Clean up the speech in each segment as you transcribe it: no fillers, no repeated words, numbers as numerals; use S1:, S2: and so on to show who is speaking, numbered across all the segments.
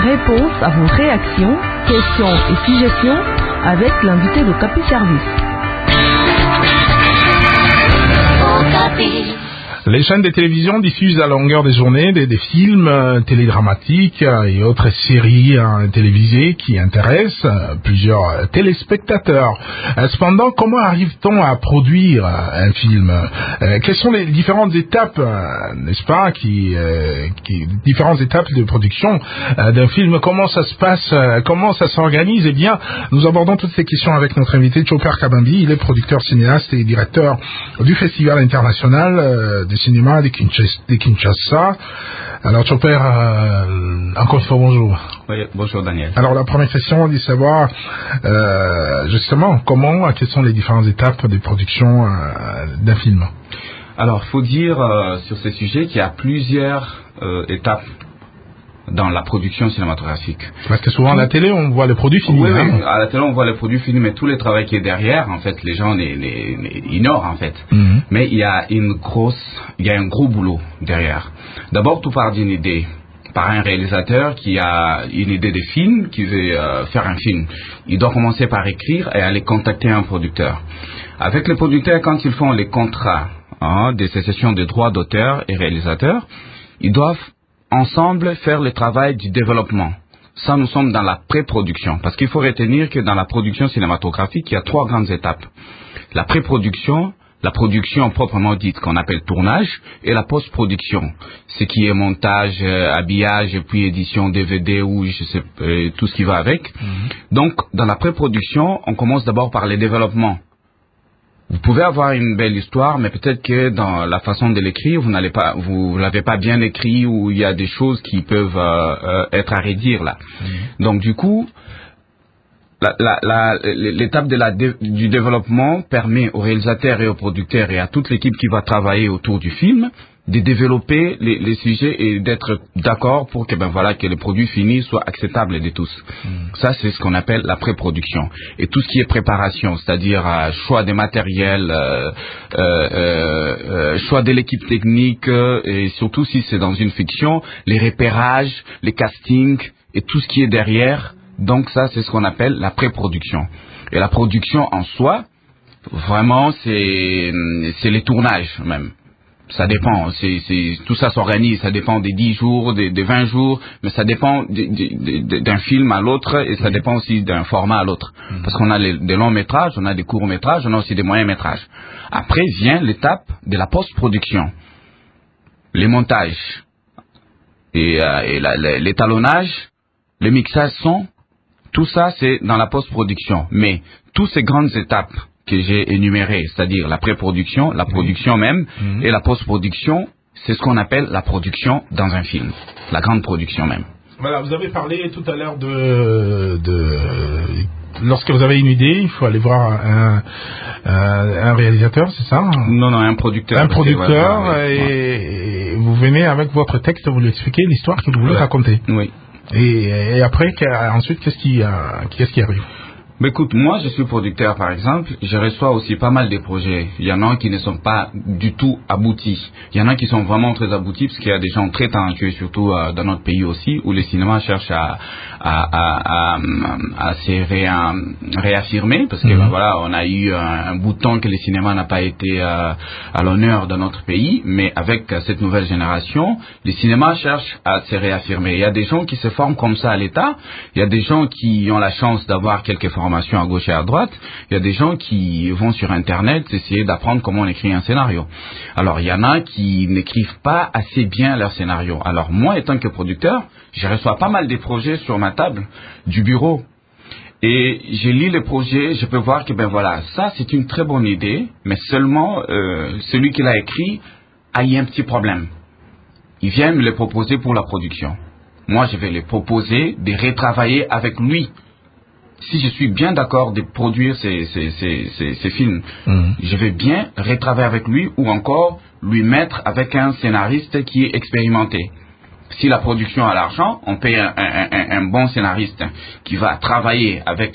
S1: Réponse à vos réactions, questions et suggestions avec l'invité de Capi Service.
S2: Les chaînes de télévision diffusent à longueur de journée des films télédramatiques et autres séries télévisées qui intéressent plusieurs téléspectateurs. Cependant, comment arrive-t-on à produire un film? Quelles sont les différentes étapes, n'est-ce pas, différentes étapes de production d'un film? Comment ça se passe? Comment ça s'organise? Eh bien, nous abordons toutes ces questions avec notre invité Chopper Kabambi. Il est producteur, cinéaste et directeur du Festival international de cinéma de Kinshasa. Alors Chopper, encore une fois bonjour.
S3: Oui, bonjour Daniel.
S2: Alors la première question est de savoir justement quelles sont les différentes étapes de production d'un film.
S3: Alors il faut dire sur ce sujet qu'il y a plusieurs étapes dans la production cinématographique.
S2: Parce que souvent à la télé on voit le produit fini.
S3: Oui, à la télé on voit le produit fini, mais tout le travail qui est derrière, en fait, les gens ignorent en fait. Mm-hmm. Mais il y a un gros boulot derrière. D'abord, tout part d'une idée, par un réalisateur qui a une idée de film, qui veut faire un film. Il doit commencer par écrire et aller contacter un producteur. Avec les producteurs, quand ils font les contrats des cessions de droits d'auteur et réalisateurs, ils doivent ensemble faire le travail du développement. Ça, nous sommes dans la pré-production. Parce qu'il faut retenir que dans la production cinématographique, il y a 3 grandes étapes. La pré-production, la production proprement dite, qu'on appelle tournage, et la post-production. Ce qui est montage, habillage, et puis édition DVD ou tout ce qui va avec. Mm-hmm. Donc, dans la pré-production, on commence d'abord par le développement. Vous pouvez avoir une belle histoire, mais peut-être que dans la façon de l'écrire, vous l'avez pas bien écrit, ou il y a des choses qui peuvent être à redire là. Mmh. Donc du coup, l'étape du développement permet aux réalisateurs et aux producteurs et à toute l'équipe qui va travailler autour du film de développer les sujets et d'être d'accord pour que que le produit fini soit acceptable de tous. Ça, c'est ce qu'on appelle la pré-production. Et tout ce qui est préparation, c'est-à-dire choix des matériels, choix de l'équipe technique, et surtout si c'est dans une fiction, les repérages, les castings et tout ce qui est derrière. Donc ça, c'est ce qu'on appelle la pré-production. Et la production en soi, vraiment, c'est les tournages même. Ça dépend, tout ça s'organise, ça dépend des 10 jours, des 20 jours, mais ça dépend d'un film à l'autre et ça dépend aussi d'un format à l'autre. Parce qu'on a des longs métrages, on a des courts métrages, on a aussi des moyens métrages. Après vient l'étape de la post-production, les montages, et l'étalonnage, le mixage son, tout ça c'est dans la post-production. Mais toutes ces grandes étapes que j'ai énuméré, c'est-à-dire la pré-production, la production même, et la post-production, c'est ce qu'on appelle la production dans un film, la grande production même.
S2: Voilà, vous avez parlé tout à l'heure lorsque vous avez une idée, il faut aller voir un réalisateur, c'est ça?
S3: Non, un producteur.
S2: Un producteur, et vous venez avec votre texte, vous lui expliquez l'histoire que vous voulez raconter.
S3: Oui.
S2: Et après, ensuite, qu'est-ce qui arrive?
S3: Mais écoute, moi je suis producteur par exemple, je reçois aussi pas mal de projets. Il y en a qui ne sont pas du tout aboutis. Il y en a qui sont vraiment très aboutis parce qu'il y a des gens très talentueux, surtout dans notre pays aussi, où le cinéma cherche à se réaffirmer parce que on a eu un bout de temps que le cinéma n'a pas été à l'honneur dans notre pays, mais avec cette nouvelle génération, le cinéma cherche à se réaffirmer. Il y a des gens qui se forment comme ça à l'État, il y a des gens qui ont la chance d'avoir quelques formations à gauche et à droite, il y a des gens qui vont sur Internet essayer d'apprendre comment on écrit un scénario. Alors, il y en a qui n'écrivent pas assez bien leur scénario. Alors, moi, étant que producteur, je reçois pas mal de projets sur ma table du bureau. Et je lis le projet, je peux voir que, ça, c'est une très bonne idée, mais seulement celui qui l'a écrit a eu un petit problème. Il vient me le proposer pour la production. Moi, je vais le proposer de retravailler avec lui. Si je suis bien d'accord de produire ces films, je vais bien retravailler avec lui ou encore lui mettre avec un scénariste qui est expérimenté. Si la production a l'argent, on paye un bon scénariste qui va travailler avec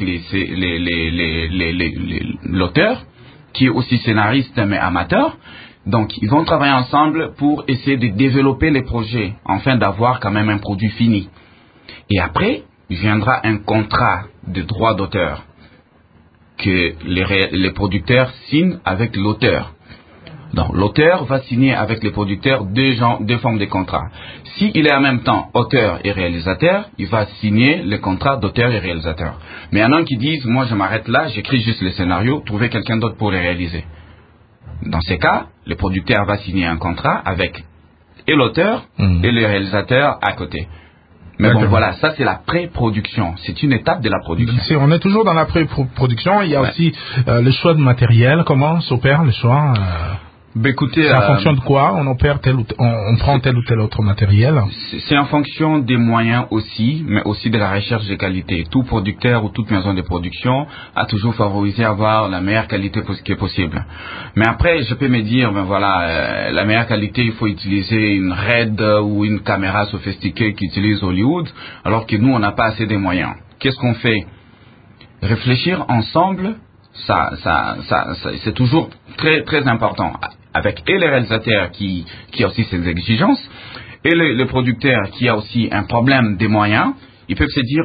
S3: l'auteur, qui est aussi scénariste mais amateur. Donc, ils vont travailler ensemble pour essayer de développer les projets, afin d'avoir quand même un produit fini. Et après, viendra un contrat de droit d'auteur que les producteurs signent avec l'auteur. Donc, l'auteur va signer avec les producteurs deux formes de contrats. S'il est en même temps auteur et réalisateur, il va signer le contrat d'auteur et réalisateur. Mais il y en a qui disent, moi je m'arrête là, j'écris juste le scénario, trouvez quelqu'un d'autre pour le réaliser. Dans ces cas, le producteur va signer un contrat avec et l'auteur et le réalisateur à côté. Mais bon, voilà, ça c'est la pré-production. C'est une étape de la production.
S2: On est toujours dans la pré-production. Il y a aussi le choix de matériel. Comment s'opère le choix
S3: écoutez,
S2: en fonction de quoi on opère on prend tel ou tel autre matériel?
S3: C'est en fonction des moyens aussi, mais aussi de la recherche de qualité. Tout producteur ou toute maison de production a toujours favorisé avoir la meilleure qualité qui est possible. Mais après, je peux me dire, la meilleure qualité, il faut utiliser une RED ou une caméra sophistiquée qu'utilise Hollywood, alors que nous, on n'a pas assez de moyens. Qu'est-ce qu'on fait? Réfléchir ensemble, ça c'est toujours très très important. Avec et le réalisateur qui a aussi ses exigences, et le producteur qui a aussi un problème des moyens, ils peuvent se dire,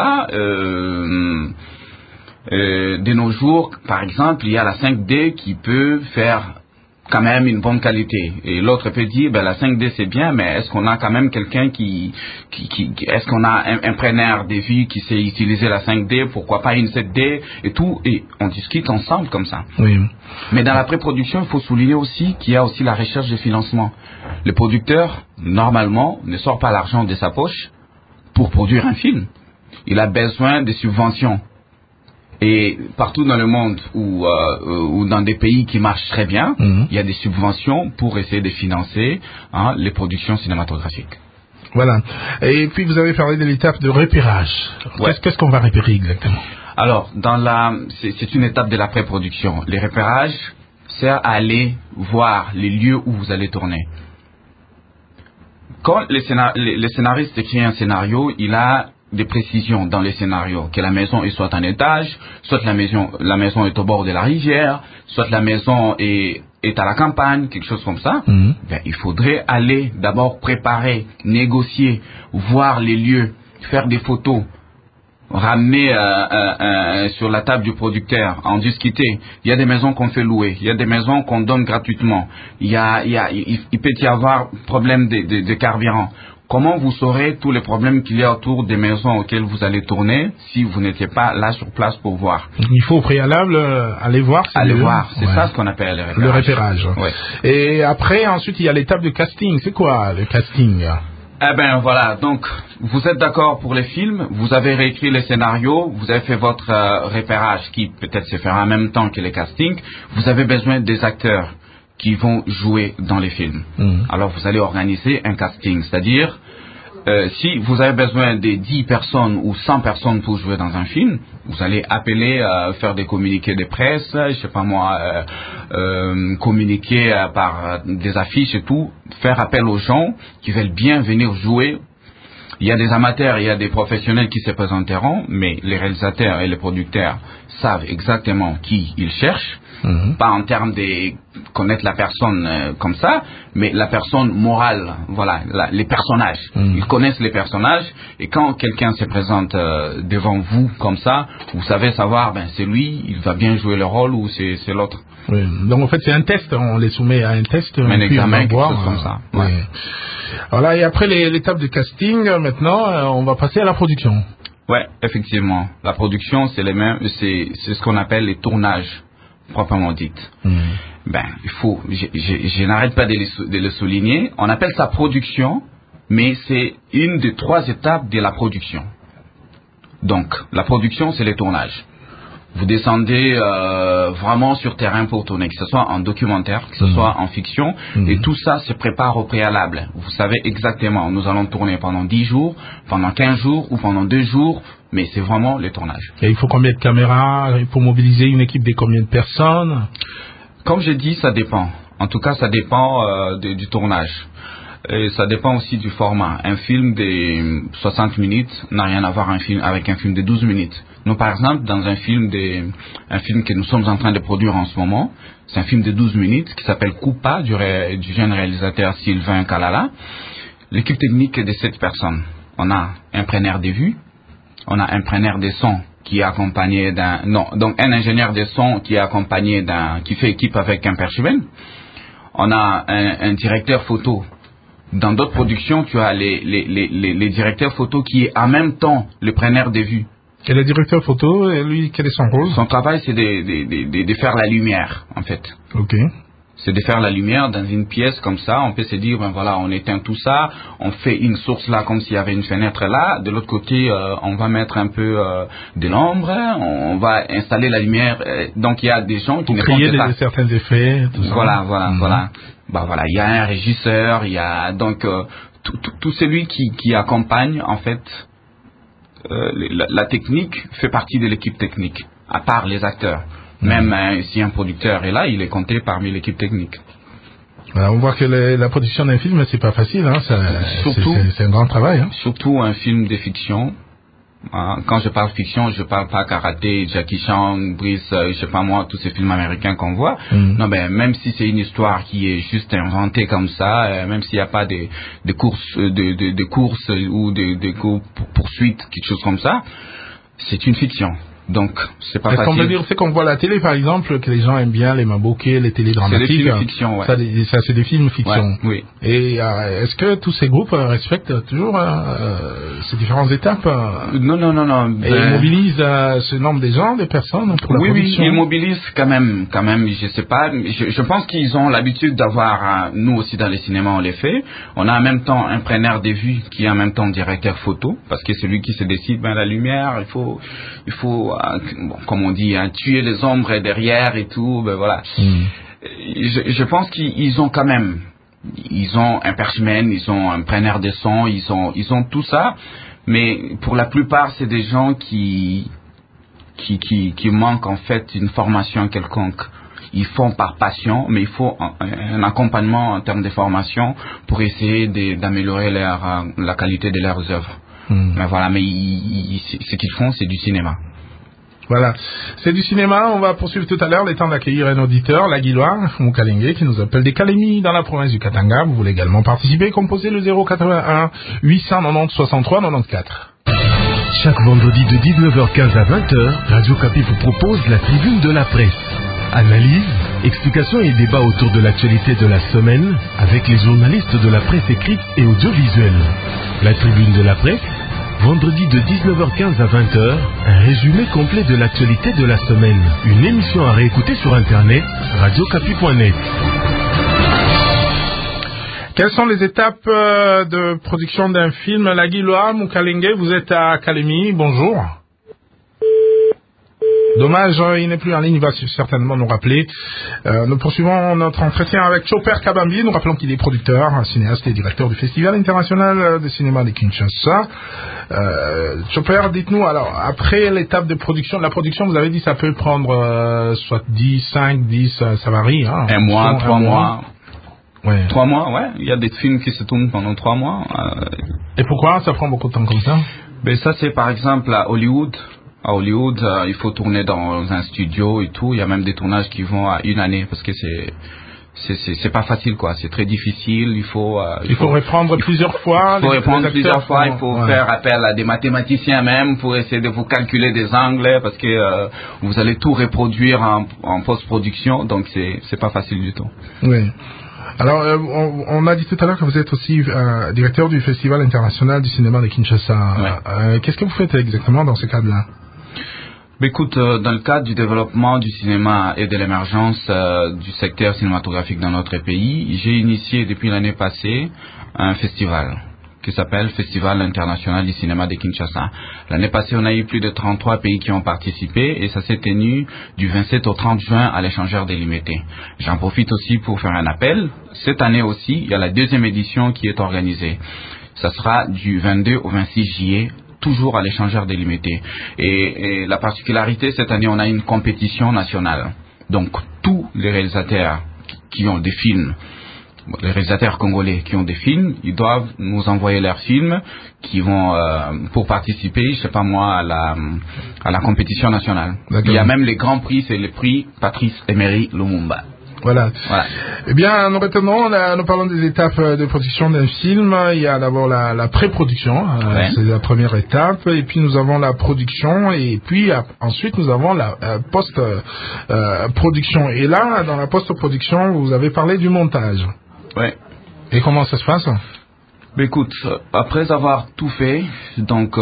S3: de nos jours, par exemple, il y a la 5D qui peut faire quand même une bonne qualité. Et l'autre peut dire, la 5D c'est bien, mais est-ce qu'on a quand même quelqu'un est-ce qu'on a un preneur de vue qui sait utiliser la 5D, pourquoi pas une 7D et tout, et on discute ensemble comme ça.
S2: Oui.
S3: Mais dans la pré-production, il faut souligner aussi qu'il y a aussi la recherche de financement. Le producteur, normalement, ne sort pas l'argent de sa poche pour produire un film. Il a besoin de subventions. Et partout dans le monde ou dans des pays qui marchent très bien, il y a des subventions pour essayer de financer les productions cinématographiques.
S2: Voilà. Et puis vous avez parlé de l'étape de repérage. Ouais. Qu'est-ce qu'on va repérer exactement?
S3: Alors, c'est une étape de la pré-production. Les repérages sert à aller voir les lieux où vous allez tourner. Quand le scénariste écrit un scénario, il a des précisions dans les scénarios, que la maison est soit en étage, soit la maison est au bord de la rivière, soit la maison est à la campagne, quelque chose comme ça. Il faudrait aller d'abord préparer, négocier, voir les lieux, faire des photos, ramener sur la table du producteur, en discuter. Il y a des maisons qu'on fait louer, il y a des maisons qu'on donne gratuitement, il peut y avoir problème de carburant. Comment vous saurez tous les problèmes qu'il y a autour des maisons auxquelles vous allez tourner si vous n'étiez pas là sur place pour voir?
S2: Il faut au préalable aller voir.
S3: C'est ça ce qu'on appelle
S2: le repérage.
S3: Ouais.
S2: Et après, ensuite, il y a l'étape de casting. C'est quoi le casting?
S3: Donc vous êtes d'accord pour les films, vous avez réécrit les scénarios, vous avez fait votre repérage qui peut-être se fera en même temps que les castings, vous avez besoin des acteurs qui vont jouer dans les films. Alors vous allez organiser un casting, c'est-à-dire si vous avez besoin de 10 personnes ou 100 personnes pour jouer dans un film, vous allez appeler, faire des communiqués de presse, je sais pas moi, communiquer par des affiches et tout, faire appel aux gens qui veulent bien venir jouer. Il y a des amateurs, il y a des professionnels qui se présenteront, mais les réalisateurs et les producteurs savent exactement qui ils cherchent. Pas en termes de connaître la personne comme ça, mais la personne morale, les personnages. Ils connaissent les personnages, et quand quelqu'un se présente devant vous comme ça, vous savez savoir, c'est lui, il va bien jouer le rôle, ou c'est l'autre.
S2: Oui. Donc en fait c'est un test, on les soumet à un test,
S3: un examen, quelque
S2: voir,
S3: chose comme ça.
S2: Ouais. Voilà, et après l'étape de casting, maintenant on va passer à la production.
S3: Ouais, effectivement. La production, c'est ce qu'on appelle les tournages, proprement dites. Je n'arrête pas de le souligner. On appelle ça production, mais c'est une des 3 étapes de la production. Donc, la production, c'est les tournages. Vous descendez vraiment sur terrain pour tourner, que ce soit en documentaire, que ce soit en fiction, et tout ça se prépare au préalable. Vous savez exactement, nous allons tourner pendant 10 jours, pendant 15 jours ou pendant 2 jours, mais c'est vraiment le tournage.
S2: Et il faut combien de caméras? Il faut mobiliser une équipe de combien de personnes?
S3: Comme je dis, ça dépend. En tout cas, ça dépend du tournage. Et ça dépend aussi du format. Un film de 60 minutes n'a rien à voir avec un film de 12 minutes. Nous, par exemple, dans un film que nous sommes en train de produire en ce moment, c'est un film de 12 minutes qui s'appelle Coupa, du jeune réalisateur Sylvain Kalala. L'équipe technique est de 7 personnes. on a un preneur de vue, on a un preneur de son qui est accompagné donc un ingénieur de son qui est accompagné qui fait équipe avec un perchman. On a un directeur photo. Dans d'autres productions, tu as les directeurs photo qui est en même temps le preneur de vue.
S2: Et le directeur photo, lui, quel est son rôle?
S3: Son travail, c'est de faire la lumière, en fait.
S2: Ok.
S3: C'est de faire la lumière dans une pièce comme ça. On peut se dire, ben voilà, on éteint tout ça, on fait une source là comme s'il y avait une fenêtre là. De l'autre côté, on va mettre un peu de l'ombre, on va installer la lumière. Donc il y a des gens qui ne font que ça.
S2: Certains effets, tout ça.
S3: Voilà. Bah voilà, il y a un régisseur, il y a donc tout celui qui accompagne en fait la technique fait partie de l'équipe technique, à part les acteurs. Même si un producteur est là, il est compté parmi l'équipe technique.
S2: Voilà, on voit que la production d'un film, c'est pas facile, hein. C'est un grand travail. Hein.
S3: Surtout un film de fiction. Quand je parle fiction, je parle pas karaté, Jackie Chan, Brice, je sais pas moi, tous ces films américains qu'on voit. Non, ben même si c'est une histoire qui est juste inventée comme ça, même s'il n'y a pas de courses, de courses ou de poursuites, quelque chose comme ça, c'est une fiction. Donc, c'est pas facile.
S2: Est-ce qu'on peut dire, c'est qu'on voit la télé, par exemple, que les gens aiment bien les mabokés, les télédramatiques.
S3: C'est des films fiction, ouais.
S2: Ça, c'est des films fiction.
S3: Ouais, oui.
S2: Et est-ce que tous ces groupes respectent toujours ces différentes étapes?
S3: Non.
S2: Et ils mobilisent ce nombre de gens, des personnes pour la production?
S3: Oui, ils mobilisent quand même, je sais pas. Je pense qu'ils ont l'habitude d'avoir, nous aussi dans les cinémas, on les fait. On a en même temps un preneur de vue qui est en même temps directeur photo, parce que c'est lui qui se décide, la lumière, il faut comme on dit, tuer les ombres derrière et tout, ben voilà. Je pense qu'ils ont quand même, ils ont un perchman, ils ont un preneur de son, ils ont tout ça, mais pour la plupart, c'est des gens qui manquent en fait une formation quelconque. Ils font par passion, mais il faut un accompagnement en termes de formation pour essayer d'améliorer la qualité de leurs œuvres. Mais voilà, mais ce qu'ils font, c'est du cinéma.
S2: Voilà, c'est du cinéma. On va poursuivre tout à l'heure. Le temps d'accueillir un auditeur, l'Aguilois, Mukalengue, qui nous appelle des Kalemi dans la province du Katanga. Vous voulez également participer, composez le 081 890 63 94.
S4: Chaque vendredi de 19h15 à 20h, Radio Kapi vous propose la tribune de la presse. Analyse, explications et débats autour de l'actualité de la semaine avec les journalistes de la presse écrite et audiovisuelle. La tribune de la presse, vendredi de 19h15 à 20h, un résumé complet de l'actualité de la semaine. Une émission à réécouter sur internet, radiocapi.net.
S2: Quelles sont les étapes de production d'un film? L'Aguilois, Mukalengue, vous êtes à Kalemi, bonjour. Dommage, il n'est plus en ligne, il va certainement nous rappeler. Nous poursuivons notre entretien avec Chopper Kabambi. Nous rappelons qu'il est producteur, cinéaste et directeur du Festival international de cinéma de Kinshasa. Chopper, dites-nous, alors, après l'étape de production, la production, vous avez dit, ça peut prendre soit 5, 10, ça varie. Hein,
S3: un mois, 3 mois.
S2: Ouais.
S3: 3 mois, ouais. Il y a des films qui se tournent pendant 3 mois.
S2: Et pourquoi ça prend beaucoup de temps comme ça?
S3: Ben ça, c'est par exemple à Hollywood. À Hollywood, il faut tourner dans un studio et tout. Il y a même des tournages qui vont à 1 année parce que c'est pas facile, quoi. C'est très difficile. Il faut
S2: répondre plusieurs fois.
S3: Il faut répondre plusieurs fois. Il faut faire appel à des mathématiciens même pour essayer de vous calculer des angles parce que vous allez tout reproduire en post-production. Donc c'est pas facile du tout.
S2: Oui. Alors, on a dit tout à l'heure que vous êtes aussi directeur du Festival international du cinéma de Kinshasa. Ouais. Qu'est-ce que vous faites exactement dans ce cadre-là?
S3: Écoute, dans le cadre du développement du cinéma et de l'émergence du secteur cinématographique dans notre pays, j'ai initié depuis l'année passée un festival qui s'appelle Festival international du cinéma de Kinshasa. L'année passée, on a eu plus de 33 pays qui ont participé et ça s'est tenu du 27 au 30 juin à l'échangeur délimité. J'en profite aussi pour faire un appel. Cette année aussi, il y a la 2e édition qui est organisée. Ça sera du 22 au 26 juillet, toujours à l'échangeur délimité. Et la particularité, cette année, on a une compétition nationale. Donc, tous les réalisateurs qui ont des films, les réalisateurs congolais qui ont des films, ils doivent nous envoyer leurs films qui vont pour participer, je sais pas moi, à la compétition nationale. Il y a même les grands prix, c'est le prix Patrice Emery Lumumba.
S2: Voilà. Eh bien, nous parlons des étapes de production d'un film. Il y a d'abord la pré-production, c'est la première étape, et puis nous avons la production, et puis ensuite nous avons la post-production. Et là, dans la post-production, vous avez parlé du montage.
S3: Ouais.
S2: Et comment ça se passe?
S3: Écoute, après avoir tout fait, donc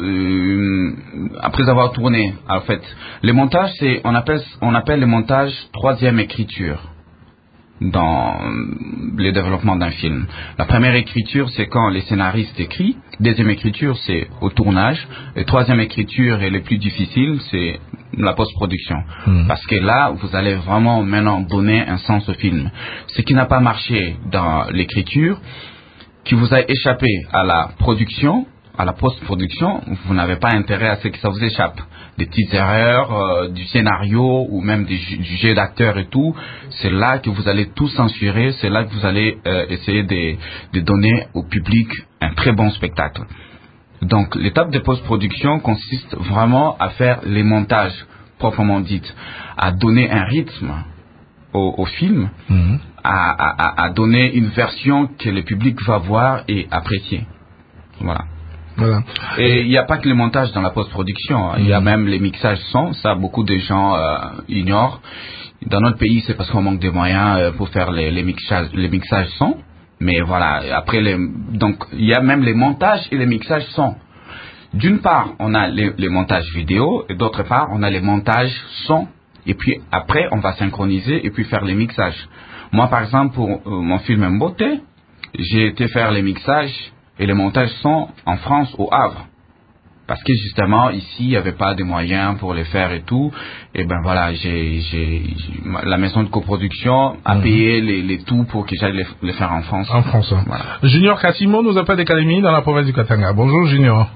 S3: après avoir tourné, en fait, les montages, on appelle les montages troisième écriture dans le développement d'un film. La première écriture, c'est quand les scénaristes écrivent. Deuxième écriture, c'est au tournage. Et troisième écriture, et le plus difficile, c'est la post-production. Parce que là, vous allez vraiment maintenant donner un sens au film. Ce qui n'a pas marché dans l'écriture, qui vous a échappé à la production, à la post-production, vous n'avez pas intérêt à ce que ça vous échappe. Des petites erreurs du scénario ou même du jeu d'acteur et tout, c'est là que vous allez tout censurer, c'est là que vous allez essayer de donner au public un très bon spectacle. Donc l'étape de post-production consiste vraiment à faire les montages proprement dites, à donner un rythme au film, à donner une version que le public va voir et apprécier. Voilà. Et il n'y a pas que le montage dans la post-production, il y a même les mixages son, ça beaucoup de gens ignorent. Dans notre pays, c'est parce qu'on manque de moyens pour faire les mixages son, mais voilà, après donc il y a même les montages et les mixages son. D'une part, on a les montages vidéo, et d'autre part, on a les montages son. Et puis après, on va synchroniser et puis faire les mixages. Moi, par exemple, pour mon film Mbote, j'ai été faire les mixages et les montages sont en France, au Havre. Parce que justement, ici, il n'y avait pas de moyens pour les faire et tout. Et ben voilà, la maison de coproduction a payé les tout pour que j'aille les faire en France.
S2: En France. Voilà. Junior Cassimo nous appelle d'Académie dans la province du Katanga. Bonjour Junior.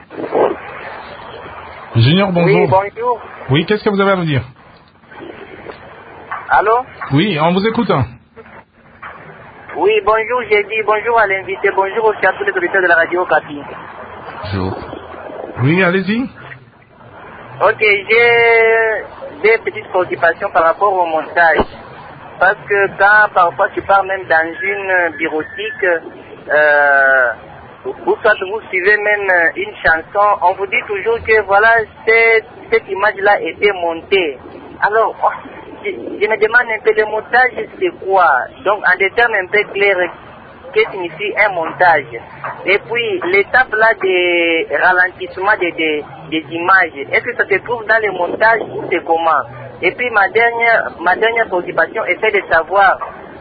S2: Junior, bonjour.
S5: Oui, bonjour.
S2: Oui, qu'est-ce que vous avez à nous dire?
S5: Allô?
S2: Oui, on vous écoute.
S5: Oui, bonjour, j'ai dit bonjour à l'invité, bonjour aussi à tous les auditeurs de la radio Capi.
S3: Bonjour.
S2: Oui, allez-y.
S5: Ok, j'ai des petites préoccupations par rapport au montage. Parce que quand parfois tu pars même dans une bureautique, ou soit vous suivez même une chanson, on vous dit toujours que voilà, cette image-là était montée. Alors, je me demande un peu, le montage, c'est quoi? Donc, en des termes un peu clairs, qu'est-ce que signifie un montage? Et puis, l'étape là de ralentissement des images, est-ce que ça se trouve dans le montage ou c'est comment? Et puis, ma dernière préoccupation est de savoir,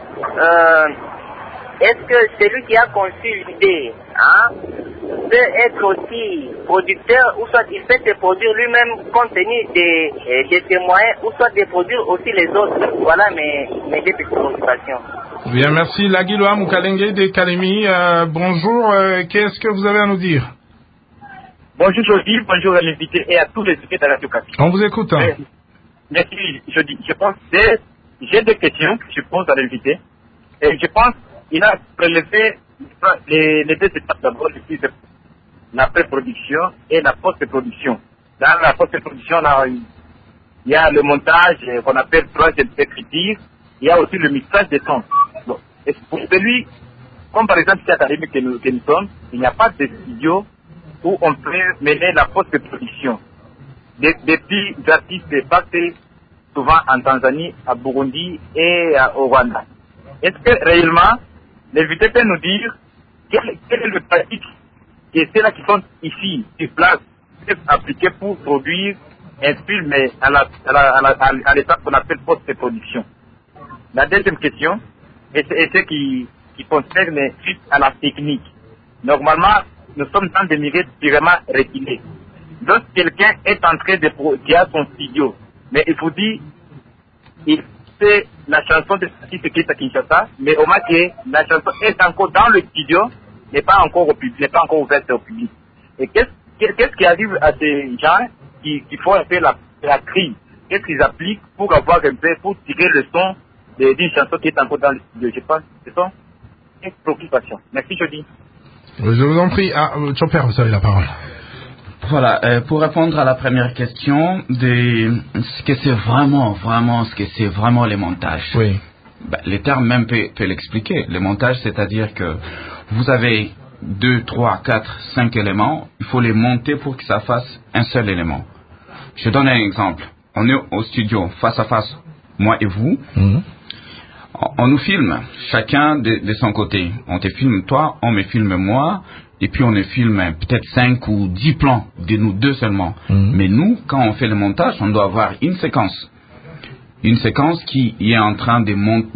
S5: est-ce que celui qui a conçu l'idée, peut être aussi producteur, ou soit il peut se produire lui-même compte tenu de ses moyens, ou soit de produire aussi les autres. Voilà mes deux petites préoccupations.
S2: Bien, merci. Lagiloa Moukalenge de Kalemi. Bonjour, qu'est-ce que vous avez à nous dire?
S6: Bonjour Jody, bonjour à l'invité et à tous les invités de la Radio Capi.
S2: On vous écoute.
S6: Merci Jody. Je pense que j'ai des questions que je pose à l'invité. Et je pense qu'il a prélevé les deux étapes d'abord, la pré-production et la post-production. Dans la post-production, il y a le montage qu'on appelle troisième écriture, il y a aussi le mixage des sons. Bon. Et pour celui, comme par exemple cette académie que nous sommes, il n'y a pas de studio où on peut mener la post-production. Des petits artistes passent souvent en Tanzanie, à Burundi et au Rwanda. Est-ce que réellement, l'invité peut nous dire quel est le pratique que ceux-là qui sont ici, sur place, peuvent appliquer pour produire un film à l'étape qu'on appelle post-production? La deuxième question est ce qui concerne juste à la technique. Normalement, nous sommes dans des milieux vraiment reculés. Donc, quelqu'un est en train qui a son studio, mais il vous dit, il fait la chanson de l'artiste qui est à Kinshasa, mais au moins que la chanson est encore dans le studio, n'est pas encore au public, n'est pas encore ouverte au public. Et qu'est-ce qui arrive à ces gens qui font un peu la crise? Qu'est-ce qu'ils appliquent pour avoir un peu, pour tirer le son d'une chanson qui est encore dans le studio? Je pense que ce sont des préoccupations. Merci Jody.
S2: Je vous en prie. Chopper, vous avez la parole.
S3: Voilà, pour répondre à la première question, ce que c'est vraiment les montages.
S2: Oui.
S3: les termes même peuvent l'expliquer. Le montage, c'est-à-dire que vous avez 2, 3, 4, 5 éléments, il faut les monter pour que ça fasse un seul élément. Je donne un exemple. On est au studio, face à face, moi et vous. On nous filme, chacun de son côté. On te filme toi, on me filme moi, et puis on ne filme peut-être 5 ou 10 plans de nous deux seulement. Mais nous, quand on fait le montage, on doit avoir une séquence. Une séquence qui est en train de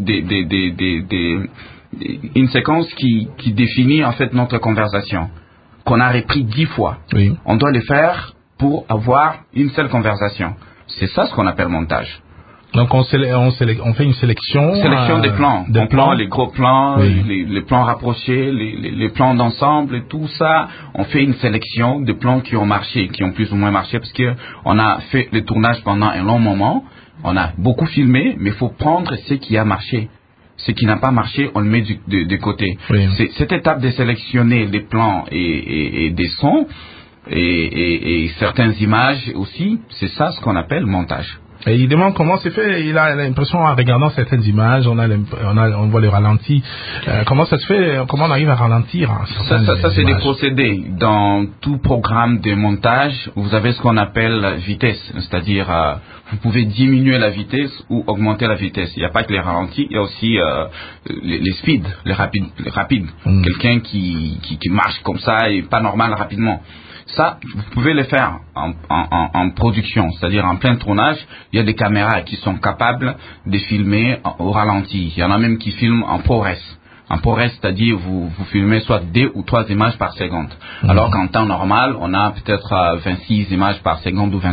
S3: une séquence qui définit en fait notre conversation, qu'on a repris 10 fois.
S2: Oui.
S3: On doit le faire pour avoir une seule conversation. C'est ça ce qu'on appelle montage.
S2: Donc on fait une sélection.
S3: Sélection des plans.
S2: On
S3: prend les gros plans,
S2: oui.
S3: les plans rapprochés, les plans d'ensemble, et tout ça. On fait une sélection de plans qui ont marché, qui ont plus ou moins marché, parce que on a fait le tournage pendant un long moment. On a beaucoup filmé, mais il faut prendre ce qui a marché. Ce qui n'a pas marché, on le met de côté.
S2: Oui.
S3: C'est cette étape de sélectionner les plans et des sons et certaines images aussi, c'est ça ce qu'on appelle montage.
S2: Et il demande comment c'est fait. Il a l'impression, en regardant certaines images, on voit le ralenti. Comment ça se fait? Comment on arrive à ralentir?
S3: Ça c'est des procédés. Dans tout programme de montage, vous avez ce qu'on appelle vitesse, c'est-à-dire vous pouvez diminuer la vitesse ou augmenter la vitesse. Il n'y a pas que les ralentis, il y a aussi les speeds, les rapides. Quelqu'un qui marche comme ça et pas normal rapidement. Ça, vous pouvez le faire en production, c'est-à-dire en plein tournage. Il y a des caméras qui sont capables de filmer au ralenti. Il y en a même qui filment en ProRes. En ProRes, c'est-à-dire vous filmez soit 2 ou 3 images par seconde. Alors qu'en temps normal, on a peut-être 26 images par seconde ou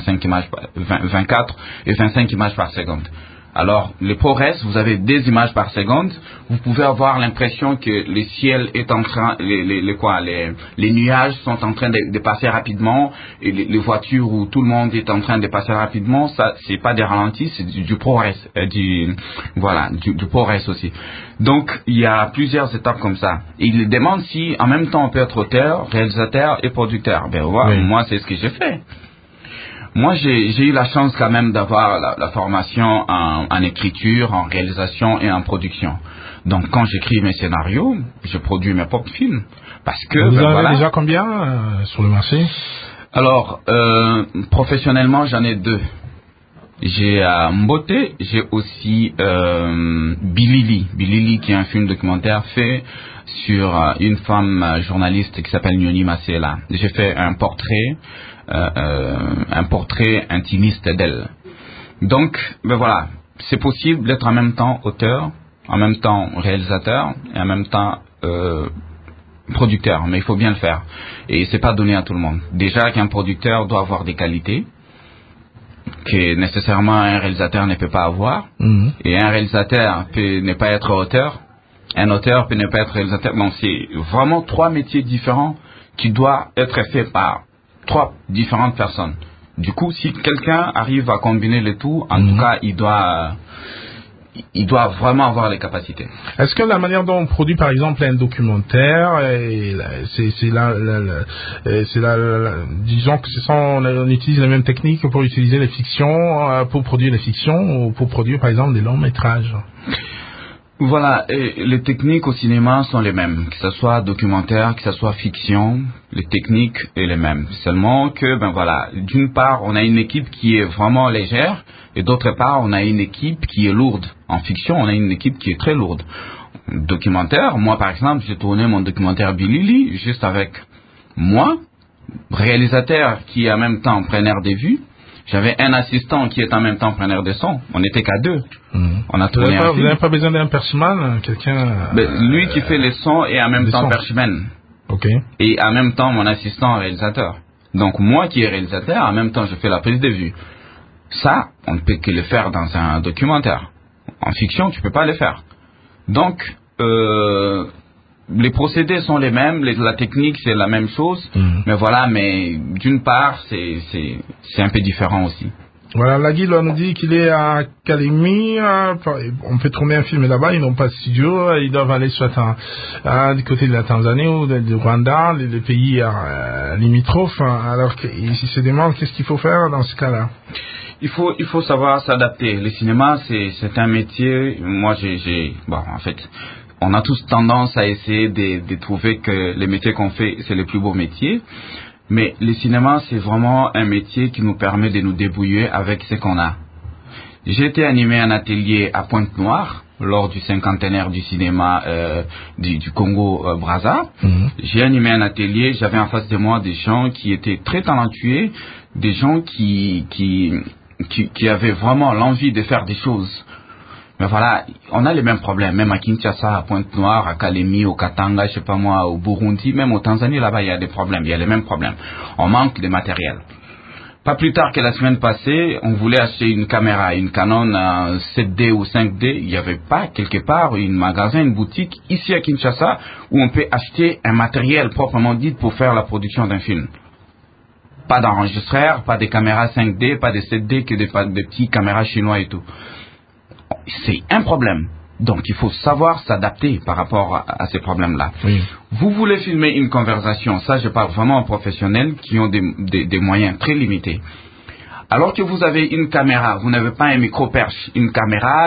S3: 24 et 25 images par seconde. Alors, le ProRes, vous avez 2 images par seconde. Vous pouvez avoir l'impression que le ciel est en train, les nuages sont en train de passer rapidement, et les voitures où tout le monde est en train de passer rapidement. Ça, c'est pas des ralentis, c'est du ProRes, du ProRes aussi. Donc, il y a plusieurs étapes comme ça. Et il demande si, en même temps, on peut être auteur, réalisateur et producteur. Ben, voilà, moi, c'est ce que j'ai fait. Moi, j'ai eu la chance quand même d'avoir la formation en écriture, en réalisation et en production. Donc, quand j'écris mes scénarios, je produis mes propres films. Parce que,
S2: vous en avez déjà combien sur le marché? Alors,
S3: professionnellement, j'en ai 2. J'ai Mbote, j'ai aussi Bilili. Bilili, qui est un film documentaire fait sur une femme journaliste qui s'appelle Nyoni Masela. J'ai fait un portrait intimiste d'elle. Donc, ben voilà, c'est possible d'être en même temps auteur, en même temps réalisateur et en même temps producteur, mais il faut bien le faire. Et c'est pas donné à tout le monde. Déjà qu'un producteur doit avoir des qualités que nécessairement un réalisateur ne peut pas avoir, et un réalisateur peut ne pas être auteur, un auteur peut ne pas être réalisateur. Donc c'est vraiment 3 métiers différents qui doivent être faits par 3 différentes personnes. Du coup, si quelqu'un arrive à combiner le tout, en tout cas, il doit vraiment avoir les capacités.
S2: Est-ce que la manière dont on produit, par exemple, un documentaire, disons que on utilise les mêmes techniques pour utiliser les fictions, pour produire les fictions, ou pour produire, par exemple, des longs métrages?
S3: Voilà, et les techniques au cinéma sont les mêmes, que ce soit documentaire, que ce soit fiction, les techniques sont les mêmes. Seulement que, ben voilà, d'une part, on a une équipe qui est vraiment légère, et d'autre part, on a une équipe qui est lourde. En fiction, on a une équipe qui est très lourde. Documentaire, moi par exemple, j'ai tourné mon documentaire Bilili juste avec moi, réalisateur qui est en même temps preneur des vues. J'avais un assistant qui est en même temps preneur de son. On n'était qu'à 2. On a tourné un film.
S2: Vous n'avez pas besoin d'un perchman, quelqu'un...
S3: lui qui fait les sons et en même temps perchman.
S2: Ok.
S3: Et en même temps mon assistant réalisateur. Donc moi qui est réalisateur, en même temps je fais la prise de vue. Ça, on ne peut que le faire dans un documentaire. En fiction, tu peux pas le faire. Donc, les procédés sont les mêmes, la technique c'est la même chose, mais voilà, mais d'une part c'est un peu différent aussi.
S2: Voilà, Lagui nous dit qu'il est à Kalemi, on peut tourner un film là-bas, ils n'ont pas de studio, ils doivent aller soit du côté de la Tanzanie ou du Rwanda, les pays limitrophes, alors qu'ils se demandent qu'est-ce qu'il faut faire dans ce cas-là.
S3: il faut savoir s'adapter. Le cinéma, c'est un métier. Moi, en fait, on a tous tendance à essayer de trouver que les métiers qu'on fait, c'est les plus beaux métiers. Mais le cinéma, c'est vraiment un métier qui nous permet de nous débrouiller avec ce qu'on a. J'ai été animé un atelier à Pointe-Noire lors du cinquantenaire du cinéma du Congo Brazza. J'ai animé un atelier, j'avais en face de moi des gens qui étaient très talentueux, des gens qui avaient vraiment l'envie de faire des choses. Mais voilà, on a les mêmes problèmes, même à Kinshasa, à Pointe-Noire, à Kalemi, au Katanga, je sais pas moi, au Burundi, même au Tanzanie, là-bas, il y a des problèmes, il y a les mêmes problèmes. On manque de matériel. Pas plus tard que la semaine passée, on voulait acheter une caméra, une Canon 7D ou 5D. Il n'y avait pas quelque part un magasin, une boutique ici à Kinshasa où on peut acheter un matériel proprement dit pour faire la production d'un film. Pas d'enregistreur, pas de caméras 5D, pas de 7D, que des petits caméras chinois et tout. C'est un problème. Donc il faut savoir s'adapter par rapport à ces problèmes-là. Oui. Vous voulez filmer une conversation, ça je parle vraiment aux professionnels qui ont des moyens très limités. Alors que vous avez une caméra, vous n'avez pas un micro-perche, une caméra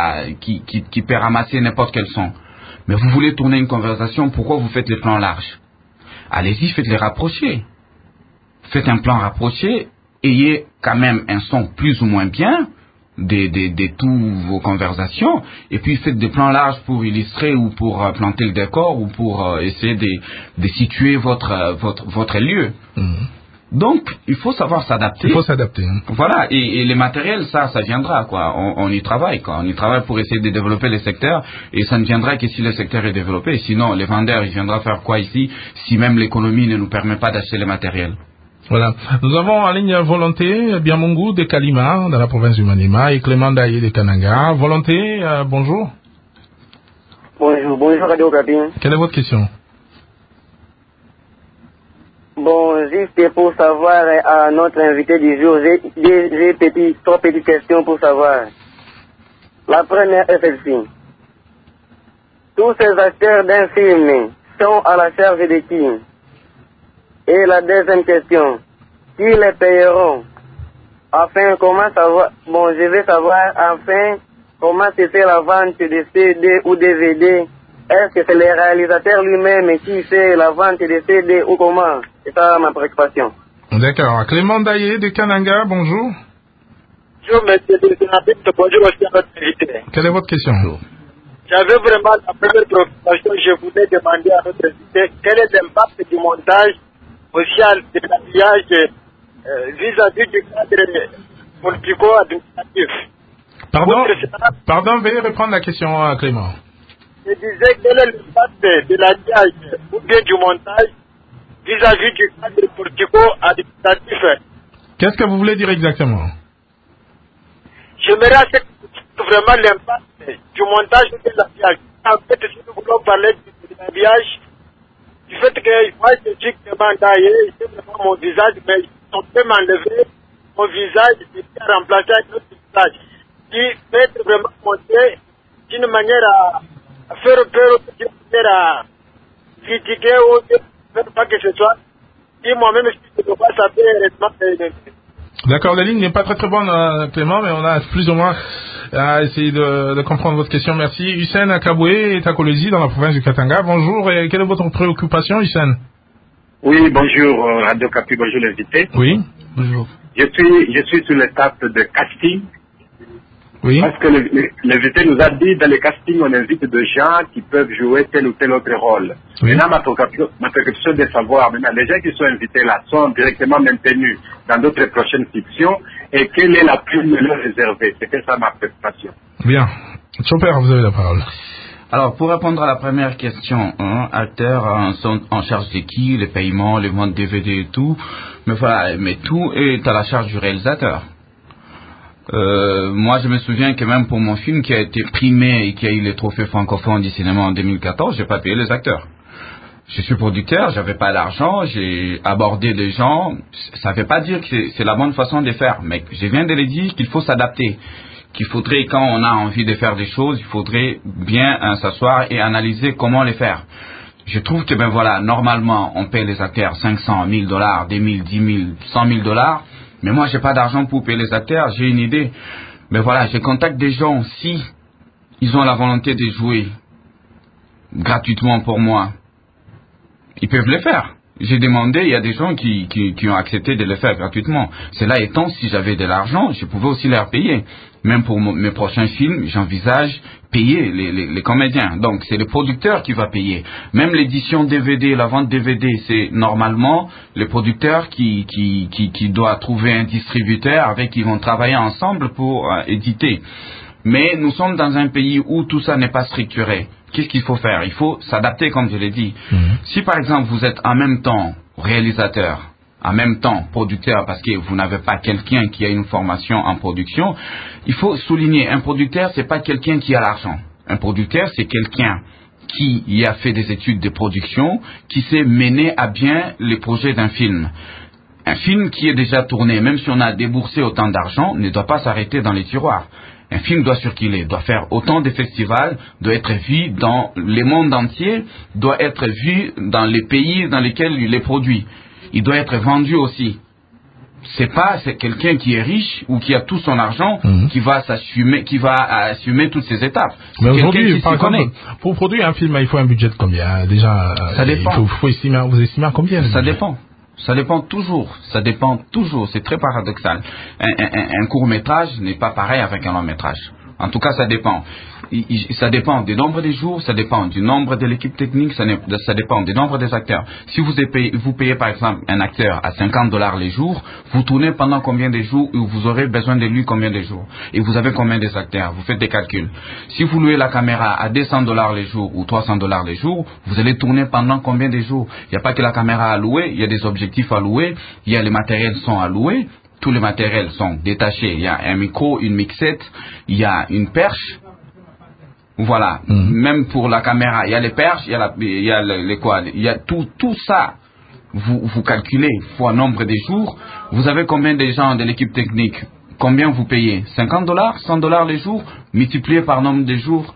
S3: qui peut ramasser n'importe quel son. Mais vous voulez tourner une conversation, pourquoi vous faites les plans larges? Allez-y, faites-les rapprocher. Faites un plan rapproché, ayez quand même un son plus ou moins bien de toutes vos conversations, et puis faites des plans larges pour illustrer ou pour planter le décor ou pour essayer de situer votre lieu. Donc, il faut savoir s'adapter.
S2: Il faut s'adapter.
S3: Voilà, et les matériels, ça viendra, quoi. On y travaille, quoi. On y travaille pour essayer de développer les secteurs, et ça ne viendra que si le secteur est développé. Sinon, les vendeurs, ils viendront faire quoi ici, si même l'économie ne nous permet pas d'acheter les matériels.
S2: Voilà. Nous avons en ligne Volonté Biamungu de Kalima, dans la province du Maniema, et Clément Daye de Kananga. Volonté, bonjour.
S7: Bonjour Radio Okapi.
S2: Quelle est votre question?
S7: Bon, juste pour savoir à notre invité du jour, j'ai trois petites questions pour savoir. La première est celle-ci. Tous ces acteurs d'un film sont à la charge de qui? Et la deuxième question, qui les payeront? Enfin, comment savoir, je veux savoir, enfin, comment se fait la vente de CD ou DVD? Est-ce que c'est le réalisateur lui-même qui fait la vente de CD ou comment? C'est ça ma préoccupation.
S2: D'accord. Clément Daye de Kananga, bonjour.
S6: Bonjour, monsieur le sénateur, bonjour aussi à notre invité.
S2: Quelle est votre question?
S6: J'avais vraiment la première préoccupation, je voulais demander à notre invité quel est l'impact du montage social de l'habillage vis-à-vis du cadre politico-administratif.
S2: Pardon, veuillez reprendre la question, Clément.
S6: Je disais quel est l'impact de l'habillage ou bien du montage vis-à-vis du cadre politico-administratif.
S2: Qu'est-ce que vous voulez dire exactement?
S6: J'aimerais vraiment l'impact du montage de l'habillage. En fait, si nous voulons parler de l'habillage, du fait que moi je dis que c'est vraiment mon visage, mais on peut m'enlever mon visage et remplacer avec notre visage. Qui peut être vraiment monté d'une manière à faire peur, d'une manière à critiquer ou de faire pas que ce soit. Et moi-même, je ne peux pas savoir.
S2: D'accord, la ligne n'est pas très bonne, Clément, mais on a plus ou moins essayé de comprendre votre question. Merci. Hussein Akaboué est à Kolwezi, dans la province du Katanga. Bonjour, et quelle est votre préoccupation, Hussein?
S8: Oui, bonjour, Radio Capi, bonjour l'invité.
S2: Oui, bonjour.
S8: Je suis sur l'étape de casting.
S2: Oui.
S8: Parce que l'invité nous a dit, dans le casting, on invite des gens qui peuvent jouer tel ou tel autre rôle. Oui. Maintenant, ma préoccupation de savoir, maintenant, les gens qui sont invités là sont directement maintenus dans d'autres prochaines fictions, et quelle est la prime leur réservée? C'était ça ma préoccupation.
S2: Bien. Chopper, vous avez la parole.
S3: Alors, pour répondre à la première question, acteurs sont en charge de qui? Les paiements, les ventes DVD et tout. Mais voilà, mais tout est à la charge du réalisateur. Moi, je me souviens que même pour mon film qui a été primé et qui a eu les trophées francophones du cinéma en 2014, j'ai pas payé les acteurs. Je suis producteur, j'avais pas d'argent, j'ai abordé des gens. Ça veut pas dire que c'est la bonne façon de faire, mais je viens de le dire qu'il faut s'adapter. Qu'il faudrait, quand on a envie de faire des choses, il faudrait bien s'asseoir et analyser comment les faire. Je trouve que, normalement, on paie les acteurs $500, $1,000, $2,000, $10,000, $100,000. Mais moi, j'ai pas d'argent pour payer les acteurs, j'ai une idée. Mais voilà, je contacte des gens, si ils ont la volonté de jouer gratuitement pour moi, ils peuvent le faire. J'ai demandé, il y a des gens qui ont accepté de le faire gratuitement. Cela étant, si j'avais de l'argent, je pouvais aussi leur payer. Même pour mes prochains films, j'envisage payer les comédiens. Donc, c'est le producteur qui va payer. Même l'édition DVD, la vente DVD, c'est normalement le producteur qui doit trouver un distributeur avec qui ils vont travailler ensemble pour éditer. Mais nous sommes dans un pays où tout ça n'est pas structuré. Qu'est-ce qu'il faut faire? Il faut s'adapter, comme je l'ai dit. Si par exemple vous êtes en même temps réalisateur, en même temps producteur, parce que vous n'avez pas quelqu'un qui a une formation en production, il faut souligner, un producteur, c'est pas quelqu'un qui a l'argent. Un producteur, c'est quelqu'un qui y a fait des études de production, qui sait mener à bien les projets d'un film. Un film qui est déjà tourné, même si on a déboursé autant d'argent, ne doit pas s'arrêter dans les tiroirs. Un film doit circuler, doit faire autant de festivals, doit être vu dans le monde entier, doit être vu dans les pays dans lesquels il est produit. Il doit être vendu aussi. C'est quelqu'un qui est riche ou qui a tout son argent qui va assumer toutes ces étapes.
S2: Mais aujourd'hui, par exemple, pour produire un film, il faut un budget de combien? Déjà,
S3: ça dépend.
S2: Vous estimez à combien?
S3: Ça dépend. Ça dépend toujours. C'est très paradoxal. Un court-métrage n'est pas pareil avec un long-métrage. En tout cas, ça dépend. Ça dépend du nombre de jours, ça dépend du nombre de l'équipe technique, ça dépend du nombre des acteurs. Si vous payez par exemple un acteur à $50 les jours, vous tournez pendant combien de jours ou vous aurez besoin de lui combien de jours? Et vous avez combien des acteurs? Vous faites des calculs. Si vous louez la caméra à $200 les jours ou $300 les jours, vous allez tourner pendant combien de jours? Il n'y a pas que la caméra à louer, il y a des objectifs à louer, il y a les matériels sont à louer. Tous les matériels sont détachés. Il y a un micro, une mixette, il y a une perche. Voilà. Même pour la caméra, il y a les perches, il y a tout ça. Vous calculez fois nombre de jours. Vous avez combien de gens de l'équipe technique? Combien vous payez? $50, $100 les jours, multiplié par nombre de jours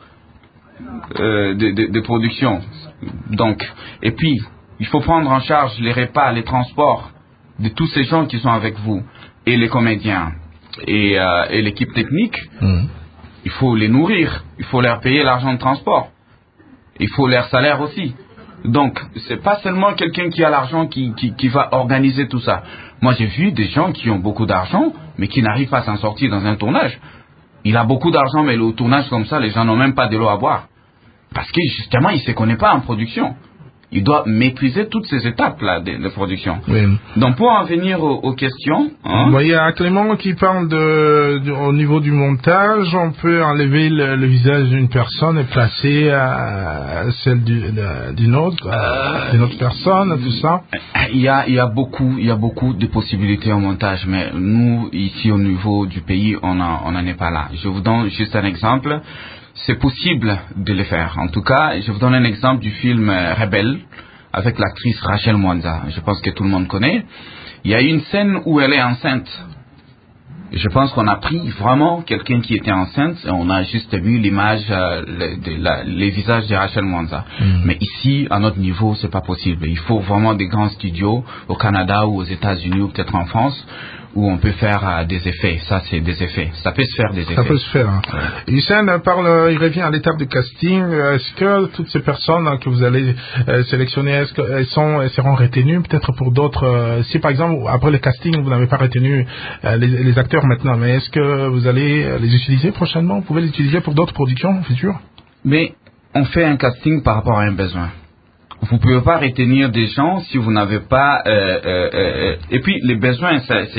S3: de production. Donc, et puis, il faut prendre en charge les repas, les transports de tous ces gens qui sont avec vous. Et les comédiens et l'équipe technique, il faut les nourrir, il faut leur payer l'argent de transport, il faut leur salaire aussi. Donc, c'est pas seulement quelqu'un qui a l'argent qui va organiser tout ça. Moi, j'ai vu des gens qui ont beaucoup d'argent, mais qui n'arrivent pas à s'en sortir dans un tournage. Il a beaucoup d'argent, mais le tournage comme ça, les gens n'ont même pas de l'eau à boire. Parce que justement, il ne se connaît pas en production. Il doit maîtriser toutes ces étapes-là de production. Oui. Donc, pour en venir aux questions...
S2: Il y a Clément qui parle au niveau du montage, on peut enlever le visage d'une personne et placer celle d'une autre personne, tout ça.
S3: Il y a beaucoup de possibilités en montage, mais nous, ici, au niveau du pays, on n'en est pas là. Je vous donne juste un exemple. C'est possible de le faire. En tout cas, je vous donne un exemple du film Rebelle avec l'actrice Rachel Mwanza. Je pense que tout le monde connaît. Il y a une scène où elle est enceinte. Je pense qu'on a pris vraiment quelqu'un qui était enceinte et on a juste vu l'image, les visages de Rachel Mwanza. Mais ici, à notre niveau, c'est pas possible. Il faut vraiment des grands studios au Canada ou aux États-Unis ou peut-être en France où on peut faire des effets. Ça, c'est des effets. Ça peut se faire des effets.
S2: Ça peut se faire. Hein. Hussein il revient à l'étape de casting. Est-ce que toutes ces personnes que vous allez sélectionner, est-ce qu'elles seront retenues peut-être pour d'autres si par exemple, après le casting, vous n'avez pas retenu les acteurs maintenant, mais est-ce que vous allez les utiliser prochainement? Vous pouvez les utiliser pour d'autres productions futures? Mais
S3: on fait un casting par rapport à un besoin. Vous ne pouvez pas retenir des gens si vous n'avez pas... Et puis, les besoins,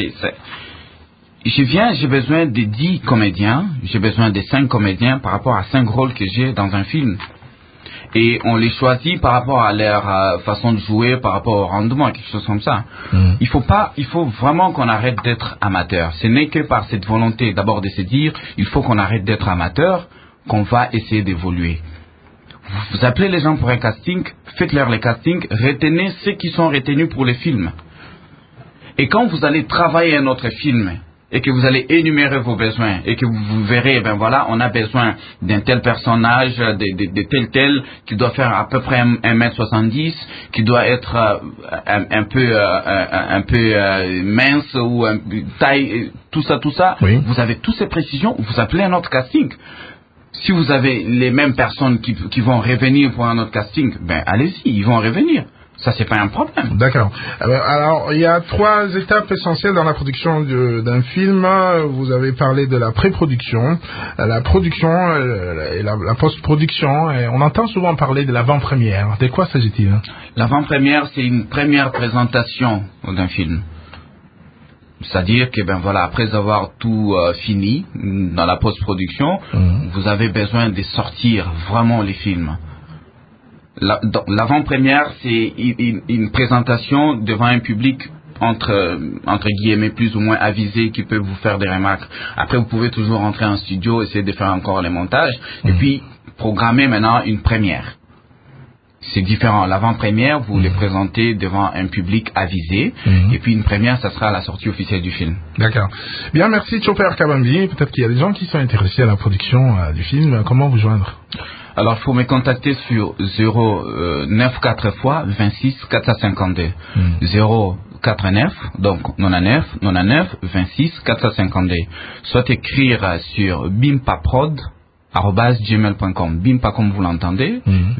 S3: j'ai besoin de 10 comédiens, j'ai besoin de 5 comédiens par rapport à 5 rôles que j'ai dans un film. Et on les choisit par rapport à leur façon de jouer, par rapport au rendement, quelque chose comme ça. Il faut vraiment qu'on arrête d'être amateur. Ce n'est que par cette volonté d'abord de se dire, il faut qu'on arrête d'être amateur, qu'on va essayer d'évoluer. Vous appelez les gens pour un casting, faites-leur les castings, retenez ceux qui sont retenus pour les films. Et quand vous allez travailler un autre film, et que vous allez énumérer vos besoins et que vous verrez, ben voilà, on a besoin d'un tel personnage, de tel qui doit faire à peu près 1m70, qui doit être un peu mince ou taille, tout ça.
S2: Oui.
S3: Vous avez toutes ces précisions, vous appelez un autre casting. Si vous avez les mêmes personnes qui vont revenir pour un autre casting, ben allez-y, ils vont revenir. Ça, c'est pas un problème.
S2: D'accord. Alors, il y a 3 étapes essentielles dans la production d'un film. Vous avez parlé de la pré-production, la production et la post-production. Et on entend souvent parler de l'avant-première. De quoi s'agit-il?
S3: L'avant-première, c'est une première présentation d'un film. C'est-à-dire que, ben voilà, après avoir tout fini dans la post-production, vous avez besoin de sortir vraiment les films. L'avant-première, c'est une présentation devant un public entre guillemets plus ou moins avisé qui peut vous faire des remarques. Après, vous pouvez toujours rentrer en studio, essayer de faire encore les montages et puis programmer maintenant une première. C'est différent. L'avant-première, vous les présentez devant un public avisé et puis une première, ça sera la sortie officielle du film.
S2: D'accord. Bien, merci Chopper Kabambi. Peut-être qu'il y a des gens qui sont intéressés à la production du film. Comment vous joindre?
S3: Alors, il faut me contacter sur 094 fois 26 452. 049, donc 99 26 452. Soit écrire sur bimpaprod@gmail.com. Bimpa comme vous l'entendez.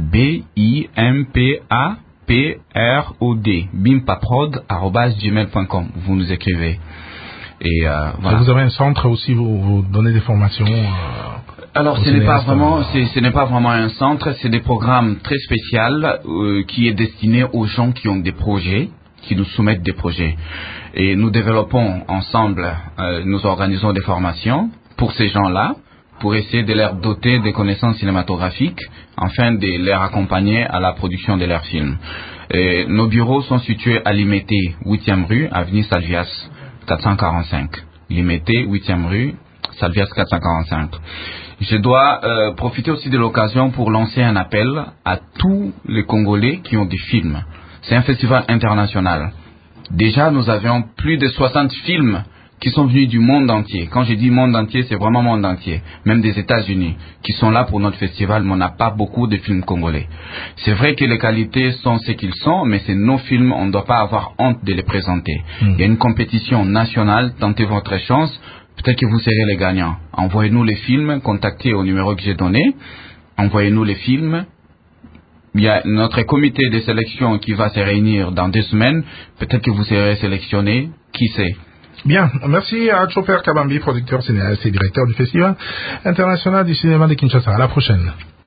S3: BIMPAPROD. bimpaprod@gmail.com. Vous nous écrivez. Et voilà.
S2: Vous avez un centre aussi, vous donnez des formations
S3: alors, ce n'est pas vraiment un centre, c'est des programmes très spéciaux qui est destiné aux gens qui ont des projets, qui nous soumettent des projets. Et nous développons ensemble, nous organisons des formations pour ces gens-là, pour essayer de leur doter des connaissances cinématographiques, afin de les accompagner à la production de leurs films. Et nos bureaux sont situés à Limité, 8e rue, avenue Salvias, 445. Limité, 8e rue, Salvias 445. Je dois profiter aussi de l'occasion pour lancer un appel à tous les Congolais qui ont des films. C'est un festival international. Déjà, nous avions plus de 60 films qui sont venus du monde entier. Quand je dis monde entier, c'est vraiment monde entier. Même des États-Unis, qui sont là pour notre festival, mais on n'a pas beaucoup de films congolais. C'est vrai que les qualités sont ce qu'ils sont, mais c'est nos films, on ne doit pas avoir honte de les présenter. Il y a une compétition nationale, tentez votre chance. Peut-être que vous serez les gagnants. Envoyez-nous les films, contactez au numéro que j'ai donné. Envoyez-nous les films. Il y a notre comité de sélection qui va se réunir dans 2 semaines. Peut-être que vous serez sélectionnés. Qui sait?
S2: Bien, merci à Chopper Kabambi, producteur cinéaste et directeur du Festival international du cinéma de Kinshasa. À la prochaine.